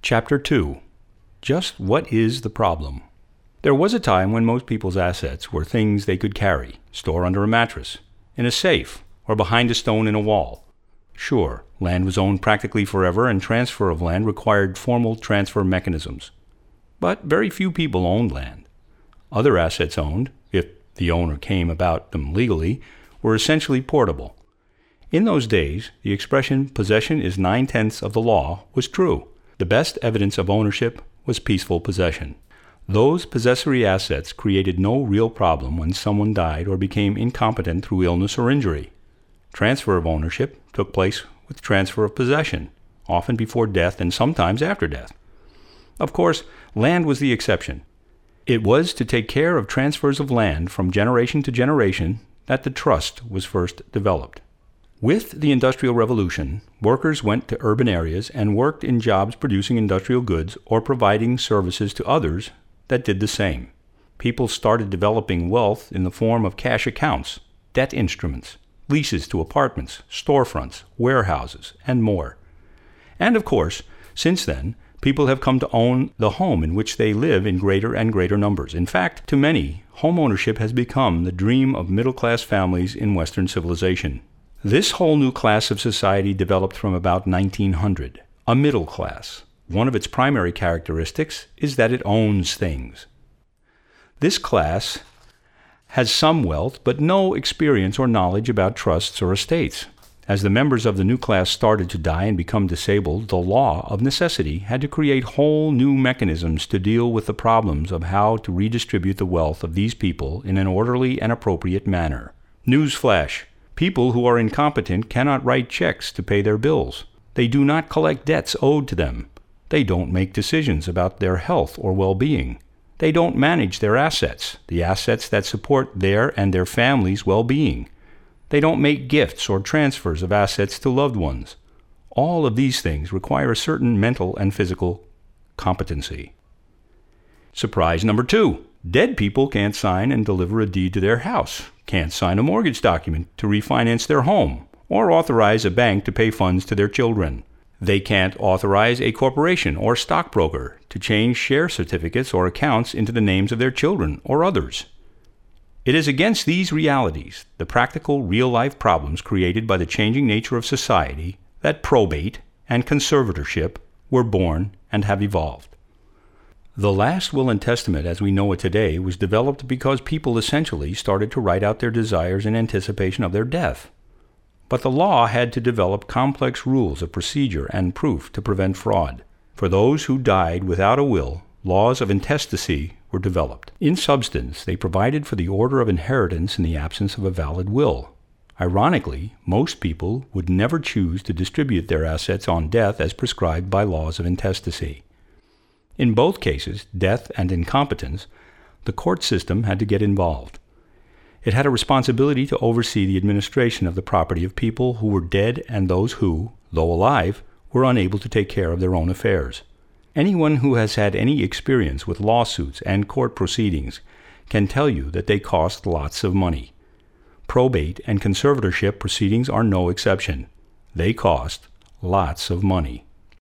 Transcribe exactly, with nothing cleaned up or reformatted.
Chapter two. Just what is the problem? There was a time when most people's assets were things they could carry, store under a mattress, in a safe, or behind a stone in a wall. Sure, land was owned practically forever, and transfer of land required formal transfer mechanisms. But very few people owned land. Other assets owned, if the owner came about them legally, were essentially portable. In those days, the expression "possession is nine-tenths of the law" was true. The best evidence of ownership was peaceful possession. Those possessory assets created no real problem when someone died or became incompetent through illness or injury. Transfer of ownership took place with transfer of possession, often before death and sometimes after death. Of course, land was the exception. It was to take care of transfers of land from generation to generation that the trust was first developed. With the Industrial Revolution, workers went to urban areas and worked in jobs producing industrial goods or providing services to others that did the same. People started developing wealth in the form of cash accounts, debt instruments, leases to apartments, storefronts, warehouses, and more. And of course, since then, people have come to own the home in which they live in greater and greater numbers. In fact, to many, home ownership has become the dream of middle-class families in Western civilization. This whole new class of society developed from about nineteen hundred, a middle class. One of its primary characteristics is that it owns things. This class has some wealth, but no experience or knowledge about trusts or estates. As the members of the new class started to die and become disabled, the law of necessity had to create whole new mechanisms to deal with the problems of how to redistribute the wealth of these people in an orderly and appropriate manner. Newsflash: people who are incompetent cannot write checks to pay their bills. They do not collect debts owed to them. They don't make decisions about their health or well-being. They don't manage their assets, the assets that support their and their family's well-being. They don't make gifts or transfers of assets to loved ones. All of these things require a certain mental and physical competency. Surprise number two. Dead people can't sign and deliver a deed to their house, can't sign a mortgage document to refinance their home, or authorize a bank to pay funds to their children. They can't authorize a corporation or stockbroker to change share certificates or accounts into the names of their children or others. It is against these realities, the practical, real-life problems created by the changing nature of society, that probate and conservatorship were born and have evolved. The last will and testament as we know it today was developed because people essentially started to write out their desires in anticipation of their death. But the law had to develop complex rules of procedure and proof to prevent fraud. For those who died without a will, laws of intestacy were developed. In substance, they provided for the order of inheritance in the absence of a valid will. Ironically, most people would never choose to distribute their assets on death as prescribed by laws of intestacy. In both cases, death and incompetence, the court system had to get involved. It had a responsibility to oversee the administration of the property of people who were dead and those who, though alive, were unable to take care of their own affairs. Anyone who has had any experience with lawsuits and court proceedings can tell you that they cost lots of money. Probate and conservatorship proceedings are no exception. They cost lots of money.